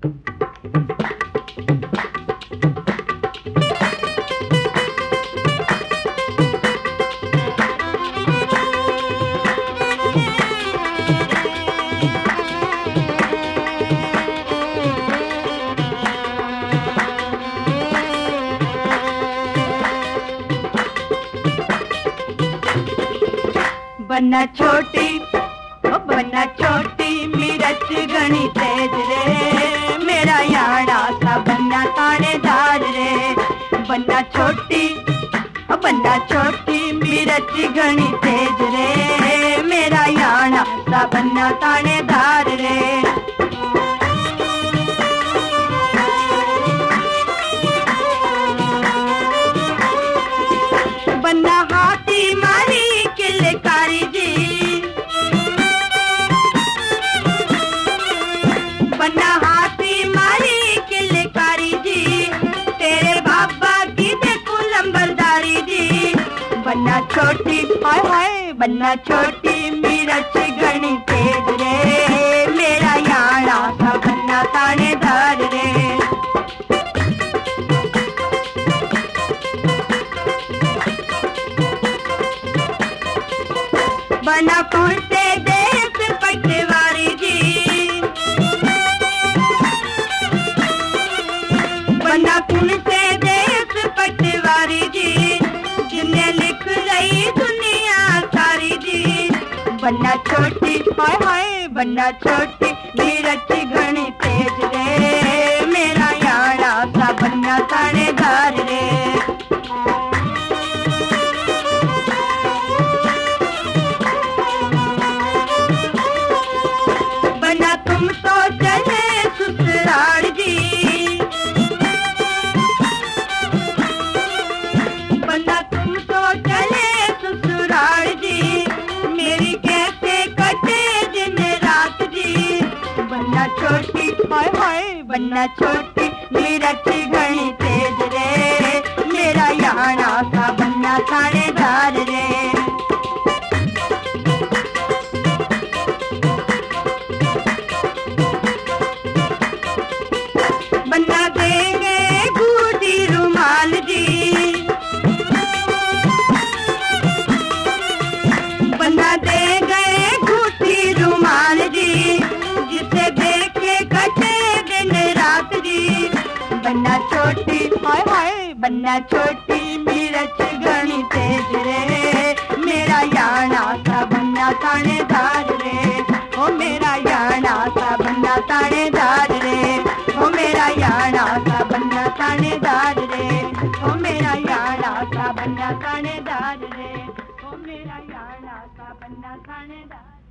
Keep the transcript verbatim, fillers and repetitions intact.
बन्ना छोटी ओ बन्ना छोटी मिर्च घनी तेज रे, मेरा याड़ा सा बन्ना थानेदार रे। बन्ना छोटी ओ बन्ना छोटी मिर्च घनी तेज रे, मेरा याड़ा सा बन्ना थानेदार रे। बन्ना हाथी मारी किलकारी जी, बन्ना हाथी मारी किलकारी जी, तेरे बाबा की देखो लंबरदारी जी। बन्ना छोटी हाय हाय बन्ना छोटी मिर्च घनी तेज रे, मेरा याड़ा सा बन्ना थानेदार रे। बन्ना कौन से देश पटवारी जी, बन्ना कौन से देश पटवारी जी, जिन्हें लिख रही दुनिया सारी जी। बन्ना छोटी हाय हाय बन्ना छोटी मिर्च घनी तेज रे, मेरा याड़ा सा बन्ना थानेदार रे। बन्ना तुम तो चले ससुराल जी, बन्ना तुम तो चले ससुराल जी, मेरी कैसे कटे दिन रात जी। बन्ना छोटी हाय हाय बन्ना छोटी मिर्च घनी तेज रे, मेरा याड़ा सा बन्ना थानेदार रे। बन्ना देंगे घूटी रुमाल जी, बन्ना दे गए घूटी रुमाल जी, जिसे देखे कटे दिन रात जी। बन्ना छोटी हाय हाय बन्ना छोटी मिर्च घनी तेज रे, मेरा याड़ा सा बन्ना थानेदार रे। ओ मेरा याड़ा सा बन्ना थानेदार रे, ओ मेरा याड़ा सा बन्ना थानेदार रे, ओ मेरा याड़ा सा बन्ना थानेदार रे, ओ मेरा याड़ा सा बन्ना थानेदार।